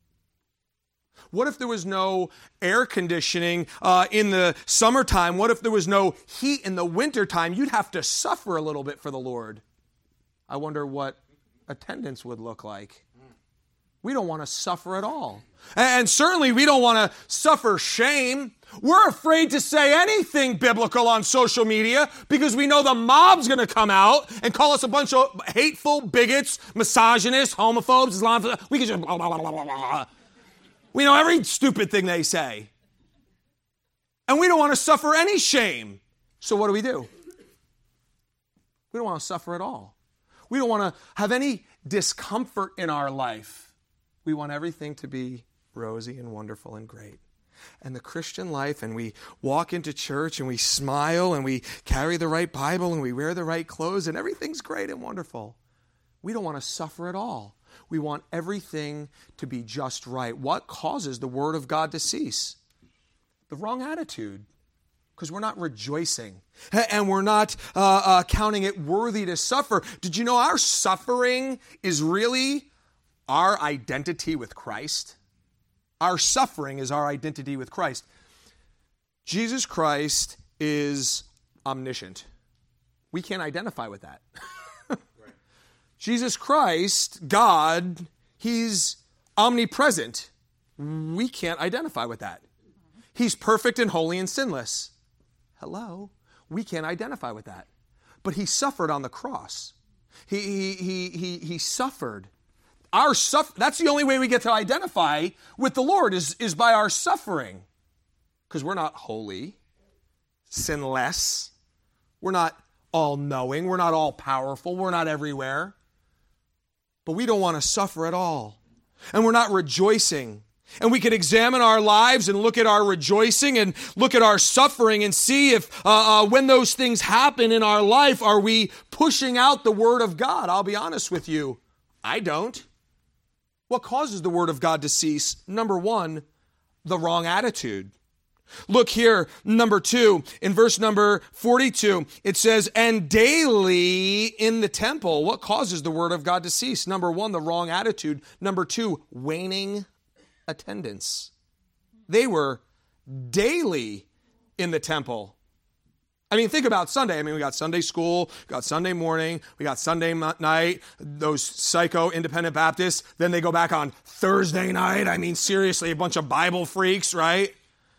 [SPEAKER 1] What if there was no air conditioning in the summertime? What if there was no heat in the wintertime? You'd have to suffer a little bit for the Lord. I wonder what attendance would look like. We don't want to suffer at all. And certainly we don't want to suffer shame. We're afraid to say anything biblical on social media because we know the mob's going to come out and call us a bunch of hateful bigots, misogynists, homophobes, Islamophobes. We can just blah, blah, blah, blah, blah. We know every stupid thing they say. And we don't want to suffer any shame. So what do? We don't want to suffer at all. We don't want to have any discomfort in our life. We want everything to be rosy and wonderful and great. And the Christian life, and we walk into church and we smile and we carry the right Bible and we wear the right clothes and everything's great and wonderful. We don't want to suffer at all. We want everything to be just right. What causes the Word of God to cease? The wrong attitude. Because we're not rejoicing. And we're not counting it worthy to suffer. Did you know our suffering is really our identity with Christ? Our suffering is our identity with Christ. Jesus Christ is omniscient. We can't identify with that. Jesus Christ, God, He's omnipresent. We can't identify with that. He's perfect and holy and sinless. Hello? We can't identify with that. But He suffered on the cross. He suffered. That's the only way we get to identify with the Lord is by our suffering. Because we're not holy, sinless. We're not all-knowing. We're not all-powerful. We're not everywhere. But we don't want to suffer at all. And we're not rejoicing. And we could examine our lives and look at our rejoicing and look at our suffering and see if when those things happen in our life, are we pushing out the Word of God? I'll be honest with you. I don't. What causes the Word of God to cease? Number one, the wrong attitude. Look here, number 2, in verse number 42, it says, and daily in the temple. What causes the Word of God to cease? Number 1, the wrong attitude. Number 2, waning attendance. They were daily in the temple. I mean, think about Sunday. I mean, we got Sunday school, we got Sunday morning, we got Sunday night, those psycho independent Baptists. Then they go back on Thursday night. I mean, seriously, a bunch of Bible freaks, right?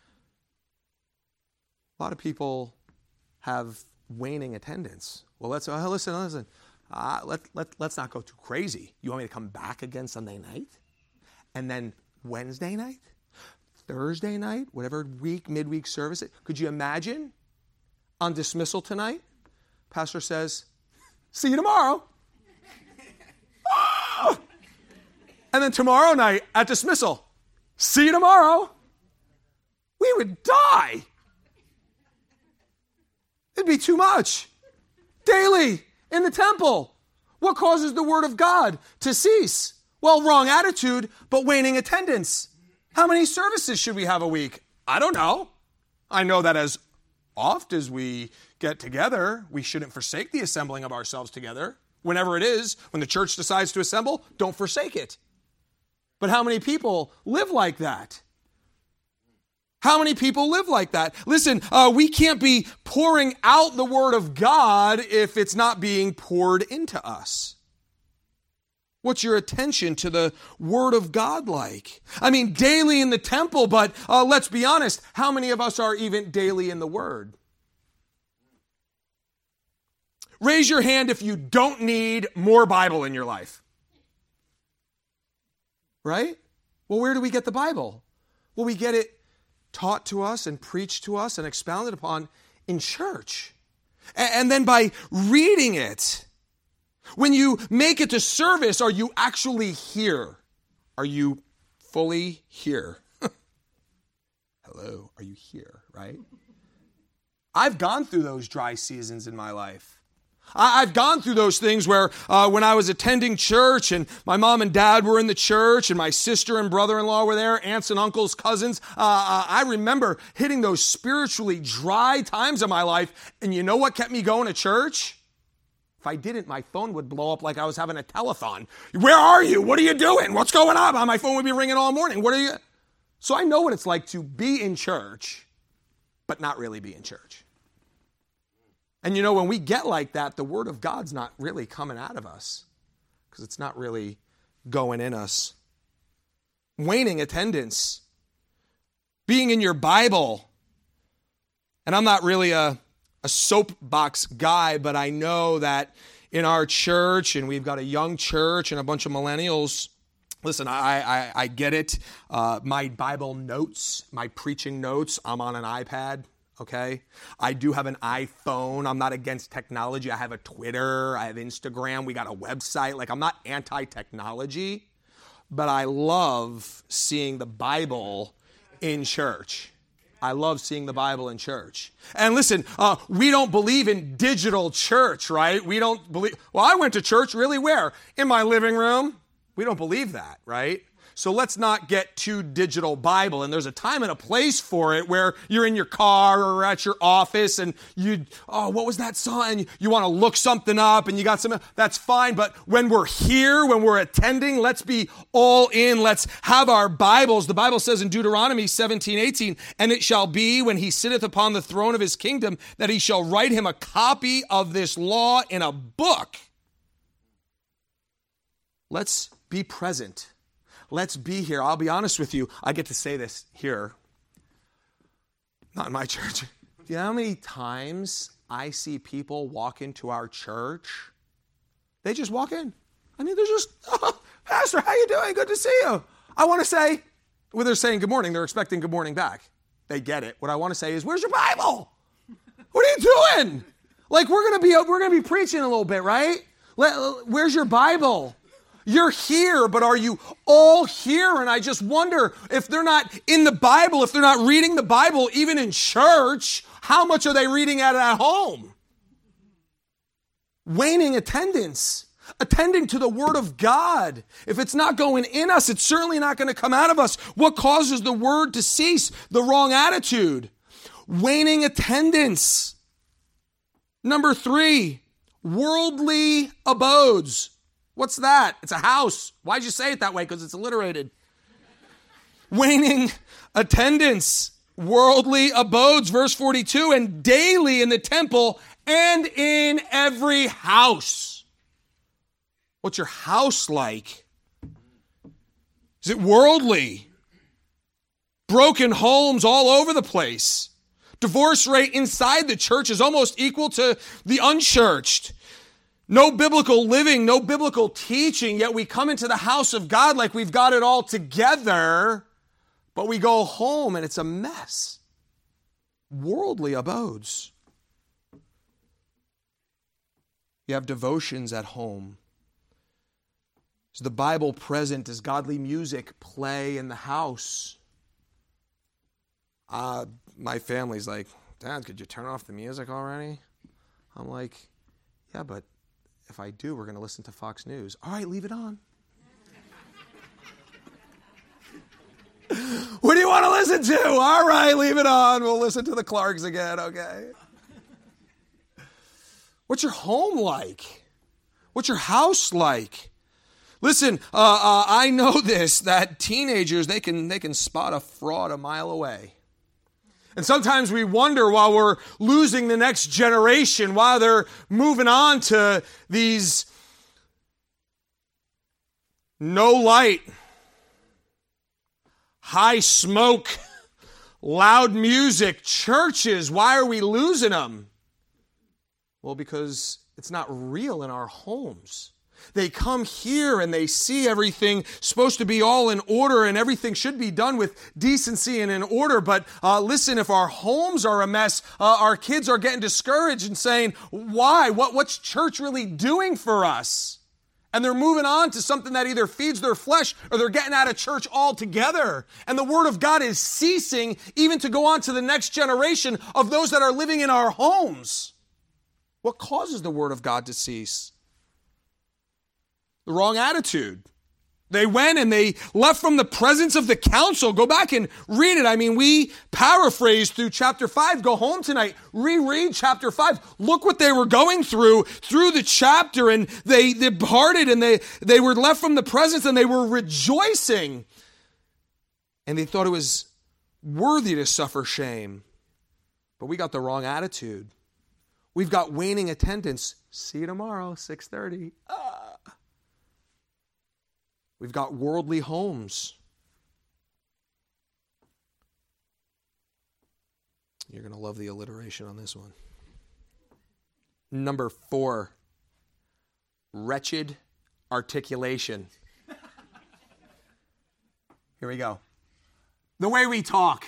[SPEAKER 1] A lot of people have waning attendance. Well, listen. Let's not go too crazy. You want me to come back again Sunday night? And then Wednesday night? Thursday night? Whatever midweek service. Could you imagine on dismissal tonight? Pastor says, see you tomorrow. Oh! And then tomorrow night at dismissal, see you tomorrow. We would die. It'd be too much. Daily in the temple. What causes the Word of God to cease? Well, wrong attitude, but waning attendance. How many services should we have a week? I don't know. I know that as oft as we get together, we shouldn't forsake the assembling of ourselves together. Whenever it is, when the church decides to assemble, don't forsake it. But how many people live like that? How many people live like that? Listen, we can't be pouring out the Word of God if it's not being poured into us. What's your attention to the Word of God like? I mean, daily in the temple, but let's be honest, how many of us are even daily in the Word? Raise your hand if you don't need more Bible in your life. Right? Well, where do we get the Bible? Well, we get it taught to us and preached to us and expounded upon in church. And then by reading it. When you make it to service, are you actually here? Are you fully here? Hello, are you here, right? I've gone through those dry seasons in my life. I've gone through those things where when I was attending church and my mom and dad were in the church and my sister and brother-in-law were there, aunts and uncles, cousins. I remember hitting those spiritually dry times of my life. And you know what kept me going to church? If I didn't, my phone would blow up like I was having a telethon. Where are you? What are you doing? What's going on? My phone would be ringing all morning. What are you? So I know what it's like to be in church, but not really be in church. And when we get like that, the Word of God's not really coming out of us because it's not really going in us. Waning attendance. Being in your Bible. And I'm not really a soapbox guy, but I know that in our church, and we've got a young church and a bunch of millennials. Listen, I get it. My Bible notes, my preaching notes, I'm on an iPad, okay? I do have an iPhone. I'm not against technology. I have a Twitter. I have Instagram. We got a website. Like, I'm not anti-technology, but I love seeing the Bible in church. I love seeing the Bible in church. And listen, we don't believe in digital church, right? We don't believe, well, I went to church, really, where? In my living room. We don't believe that, right? So let's not get too digital Bible. And there's a time and a place for it where you're in your car or at your office and what was that song? And you want to look something up and you got something. That's fine. But when we're here, when we're attending, let's be all in. Let's have our Bibles. The Bible says in Deuteronomy 17:18, and it shall be when he sitteth upon the throne of his kingdom that he shall write him a copy of this law in a book. Let's be present. Let's be here. I'll be honest with you. I get to say this here. Not in my church. Do you know how many times I see people walk into our church? They just walk in. I mean, they're just, Pastor, how you doing? Good to see you. I want to say, when they're saying good morning, they're expecting good morning back. They get it. What I want to say is, where's your Bible? What are you doing? Like, we're gonna be preaching a little bit, right? Where's your Bible? You're here, but are you all here? And I just wonder if they're not in the Bible, if they're not reading the Bible, even in church, how much are they reading at home? Waning attendance, attending to the Word of God. If it's not going in us, it's certainly not going to come out of us. What causes the Word to cease? The wrong attitude. Waning attendance. Number 3, worldly abodes. What's that? It's a house. Why'd you say it that way? Because it's alliterated. Waning attendance, worldly abodes, verse 42, and daily in the temple and in every house. What's your house like? Is it worldly? Broken homes all over the place. Divorce rate inside the church is almost equal to the unchurched. No biblical living, no biblical teaching, yet we come into the house of God like we've got it all together, but we go home and it's a mess. Worldly abodes. You have devotions at home. Is the Bible present? Does godly music play in the house? My family's like, Dad, could you turn off the music already? I'm like, yeah, but if I do, we're going to listen to Fox News. All right, leave it on. What do you want to listen to? All right, leave it on. We'll listen to the Clarks again, okay? What's your home like? What's your house like? Listen, I know this, that teenagers, they can spot a fraud a mile away. And sometimes we wonder while we're losing the next generation, while they're moving on to these no light, high smoke, loud music churches, why are we losing them? Well, because it's not real in our homes. They come here and they see everything supposed to be all in order and everything should be done with decency and in order. But listen, if our homes are a mess, our kids are getting discouraged and saying, why? What's church really doing for us? And they're moving on to something that either feeds their flesh or they're getting out of church altogether. And the Word of God is ceasing even to go on to the next generation of those that are living in our homes. What causes the Word of God to cease? The wrong attitude. They went and they left from the presence of the council. Go back and read it. I mean, we paraphrase through chapter 5. Go home tonight. Reread chapter 5. Look what they were going through the chapter. And they departed and they were left from the presence and they were rejoicing. And they thought it was worthy to suffer shame. But we got the wrong attitude. We've got waning attendance. See you tomorrow, 6:30. We've got worldly homes. You're going to love the alliteration on this one. Number 4, wretched articulation. Here we go. The way we talk.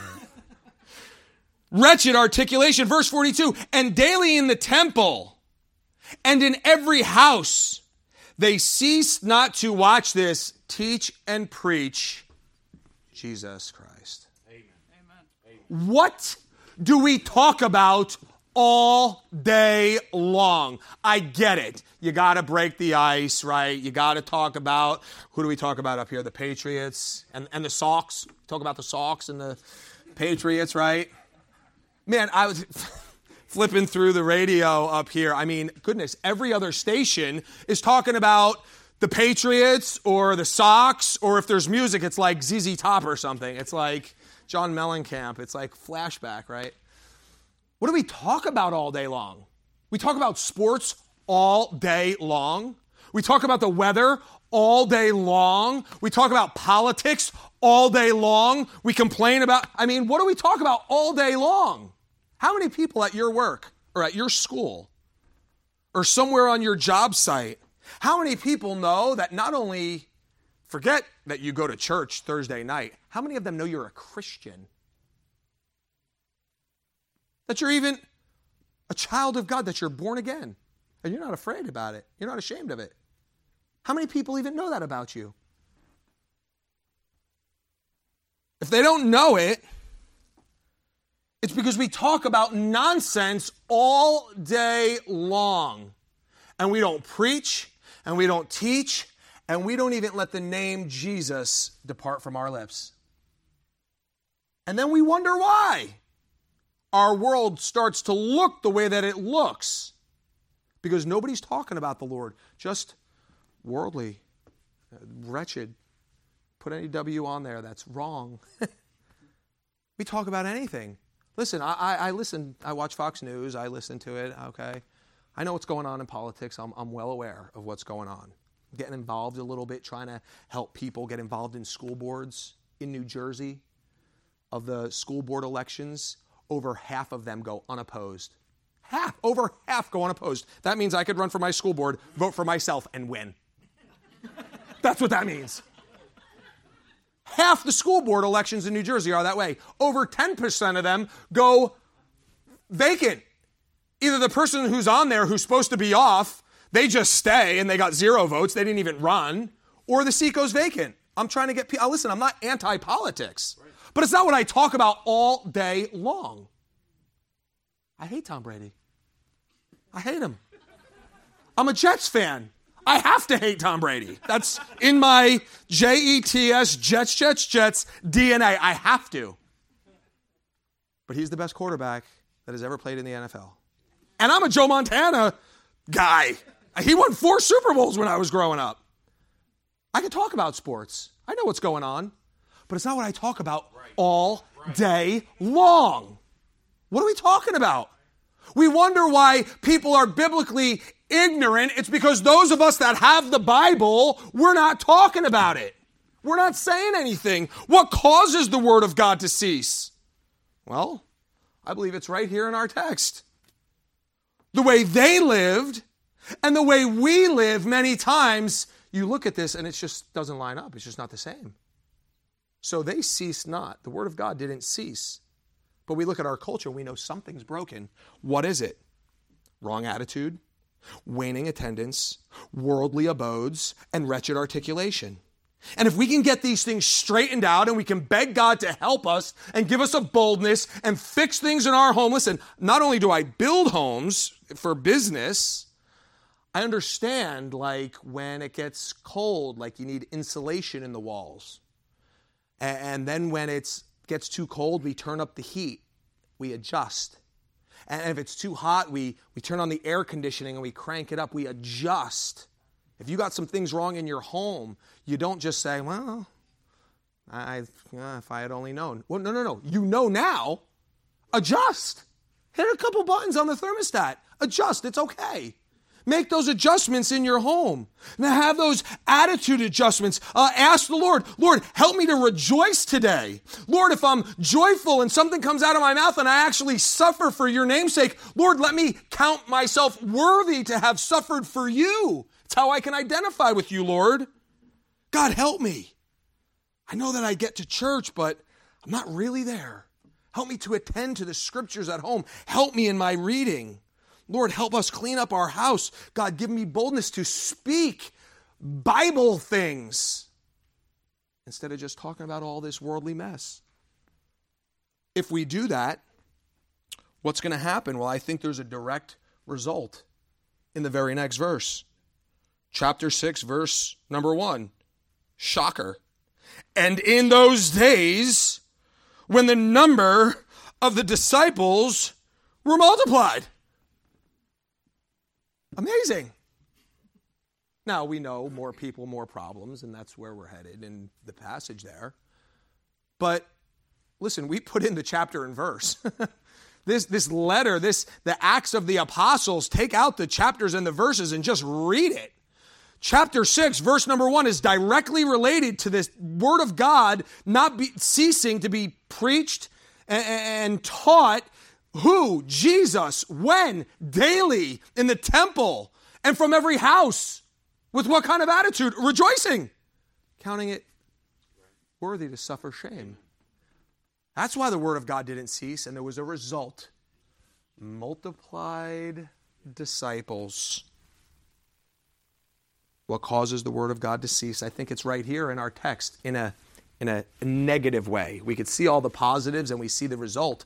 [SPEAKER 1] Wretched articulation. Verse 42, and daily in the temple and in every house they ceased not to watch this, teach and preach Jesus Christ. Amen. What do we talk about all day long? I get it. You got to break the ice, right? You got to talk about, who do we talk about up here? The Patriots and the Sox. Talk about the Sox and the Patriots, right? Man, I was flipping through the radio up here. I mean, goodness, every other station is talking about the Patriots or the Sox, or if there's music, it's like ZZ Top or something. It's like John Mellencamp. It's like Flashback, right? What do we talk about all day long? We talk about sports all day long. We talk about the weather all day long. We talk about politics all day long. We complain about, what do we talk about all day long? How many people at your work or at your school or somewhere on your job site, how many people know that not only, forget that you go to church Thursday night, how many of them know you're a Christian? That you're even a child of God, that you're born again, and you're not afraid about it. You're not ashamed of it. How many people even know that about you? If they don't know it, it's because we talk about nonsense all day long. And we don't preach, and we don't teach, and we don't even let the name Jesus depart from our lips. And then we wonder why our world starts to look the way that it looks. Because nobody's talking about the Lord. Just worldly, wretched. Put any W on there, that's wrong. We talk about anything. Listen, I listen, I watch Fox News, I listen to it, okay? I know what's going on in politics, I'm well aware of what's going on. I'm getting involved a little bit, trying to help people get involved in school boards in New Jersey. Of the school board elections, over half of them go unopposed. Over half go unopposed. That means I could run for my school board, vote for myself, and win. That's what that means. Half the school board elections in New Jersey are that way. Over 10% of them go vacant. Either the person who's on there who's supposed to be off, they just stay and they got 0 votes, they didn't even run, or the seat goes vacant. I'm trying to get people, listen, I'm not anti-politics, but it's not what I talk about all day long. I hate Tom Brady. I hate him. I'm a Jets fan. I have to hate Tom Brady. That's in my Jets, Jets DNA. I have to. But he's the best quarterback that has ever played in the NFL. And I'm a Joe Montana guy. He won 4 Super Bowls when I was growing up. I can talk about sports. I know what's going on. But it's not what I talk about all day long. What are we talking about? We wonder why people are biblically ignorant. It's because those of us that have the Bible, we're not talking about it. We're not saying anything. What causes the Word of God to cease? Well, I believe it's right here in our text. The way they lived and the way we live many times, you look at this and it just doesn't line up. It's just not the same. So they ceased not. The Word of God didn't cease. But we look at our culture and we know something's broken. What is it? Wrong attitude, waning attendance, worldly abodes, and wretched articulation. And if we can get these things straightened out and we can beg God to help us and give us a boldness and fix things in our home. Listen, not only do I build homes for business, I understand, like, when it gets cold, like you need insulation in the walls. And then when it gets too cold, we turn up the heat. We adjust. And if it's too hot, we turn on the air conditioning and we crank it up. We adjust. If you got some things wrong in your home, you don't just say, well, if I had only known. Well, no. You know now. Adjust. Hit a couple buttons on the thermostat. Adjust. It's okay. Make those adjustments in your home. Now have those attitude adjustments. Ask the Lord, Lord, help me to rejoice today. Lord, if I'm joyful and something comes out of my mouth and I actually suffer for your name's sake, Lord, let me count myself worthy to have suffered for you. It's how I can identify with you, Lord. God, help me. I know that I get to church, but I'm not really there. Help me to attend to the scriptures at home. Help me in my reading. Lord, help us clean up our house. God, give me boldness to speak Bible things instead of just talking about all this worldly mess. If we do that, what's going to happen? Well, I think there's a direct result in the very next verse. Chapter 6, verse number 1. Shocker. And in those days, when the number of the disciples were multiplied. Amazing. Now, we know more people, more problems, and that's where we're headed in the passage there. But listen, we put in the chapter and verse. This letter, the Acts of the Apostles, take out the chapters and the verses and just read it. Chapter 6, verse number 1 is directly related to this word of God not ceasing to be preached and taught. Who? Jesus. When? Daily in the temple and from every house. With what kind of attitude? Rejoicing. Counting it worthy to suffer shame. That's why the word of God didn't cease, and there was a result. Multiplied disciples. What causes the word of God to cease? I think it's right here in our text in a negative way. We could see all the positives and we see the result.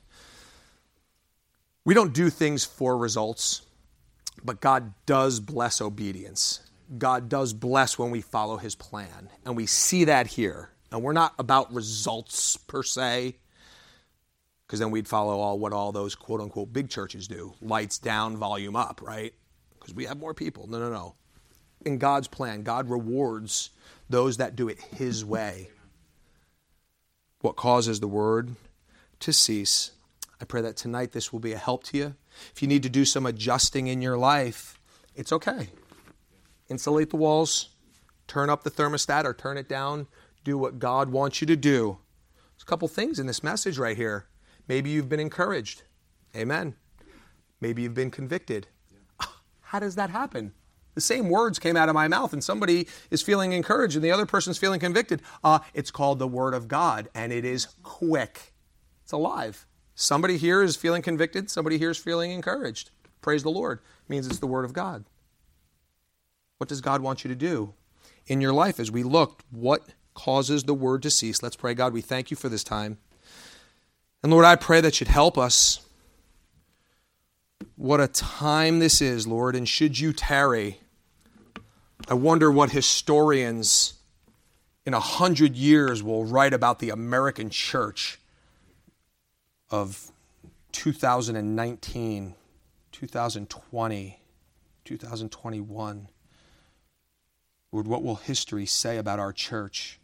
[SPEAKER 1] We don't do things for results, but God does bless obedience. God does bless when we follow his plan. And we see that here. And we're not about results per se, because then we'd follow what all those quote-unquote big churches do. Lights down, volume up, right? Because we have more people. No. In God's plan, God rewards those that do it his way. What causes the word to cease? I pray that tonight this will be a help to you. If you need to do some adjusting in your life, it's okay. Insulate the walls, turn up the thermostat or turn it down. Do what God wants you to do. There's a couple things in this message right here. Maybe you've been encouraged. Amen. Maybe you've been convicted. How does that happen? The same words came out of my mouth and somebody is feeling encouraged and the other person's feeling convicted. It's called the Word of God, and it is quick. It's alive. Somebody here is feeling convicted. Somebody here is feeling encouraged. Praise the Lord. It means it's the Word of God. What does God want you to do in your life as we look? What causes the word to cease? Let's pray. God, we thank you for this time. And Lord, I pray that you'd help us. What a time this is, Lord, and should you tarry, I wonder what historians in 100 years will write about the American church of 2019, 2020, 2021. Lord, what will history say about our church?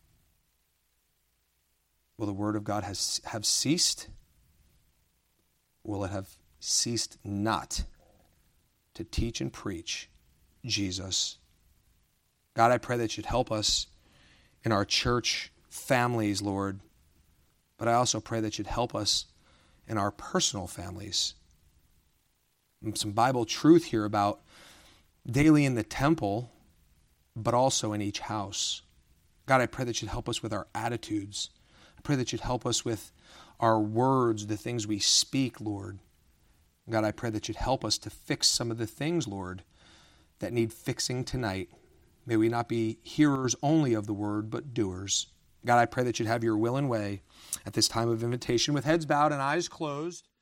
[SPEAKER 1] Will the word of God have ceased? Will it have ceased not to teach and preach Jesus? God, I pray that you'd help us in our church families, Lord. But I also pray that you'd help us in our personal families. Some Bible truth here about daily in the temple, but also in each house. God, I pray that you'd help us with our attitudes. I pray that you'd help us with our words, the things we speak, Lord. God, I pray that you'd help us to fix some of the things, Lord, that need fixing tonight. May we not be hearers only of the word, but doers. God, I pray that you'd have your will and way at this time of invitation with heads bowed and eyes closed.